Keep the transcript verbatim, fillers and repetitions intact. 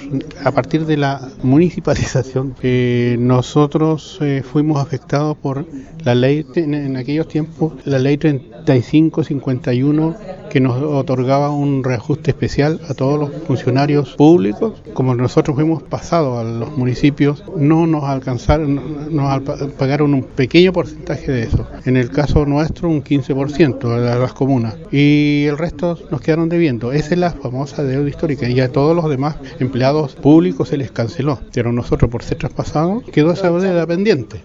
a partir de la municipalización, eh, nosotros eh, fuimos afectados por la ley, en, en aquellos tiempos, la ley treinta y cinco cincuenta y uno, que nos otorgaba un reajuste especial a todos los funcionarios públicos. Como nosotros fuimos pasados a los municipios, no nos alcanzaron, nos pagaron un pequeño porcentaje de eso. En el caso nuestro, un quince por ciento de las comunas. Y el resto nos quedaron debiendo. Esa es la famosa deuda histórica. Y a todos los demás empleados públicos se les canceló. Pero nosotros, por ser traspasados, quedó esa deuda pendiente.